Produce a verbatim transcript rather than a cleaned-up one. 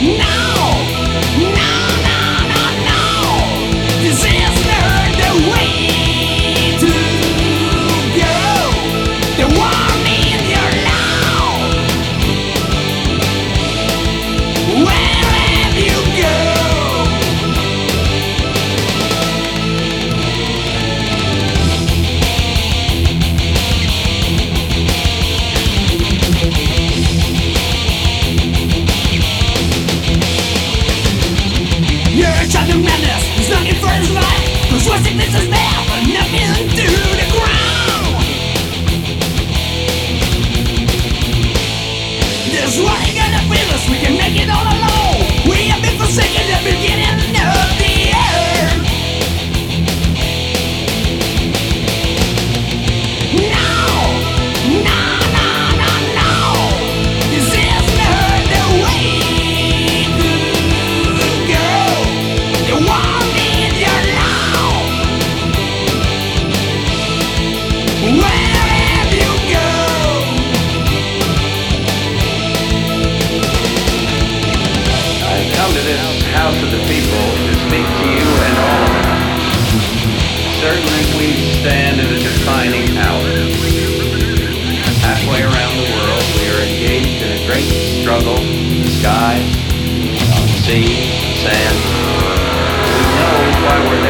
Sickness is there, but nothing to the ground. This one ain't gonna feel us, we can make it all alone. We have been forsaken at the beginning of the earth. No, no, no, no, no. This is not the way to go. You want me in your life. Wherever you go, I've come to this house of the people to speak to you and all of us. Certainly we stand at a defining hour. Halfway around the world, we are engaged in a great struggle in the skies, on sea, sand. We know why we're there.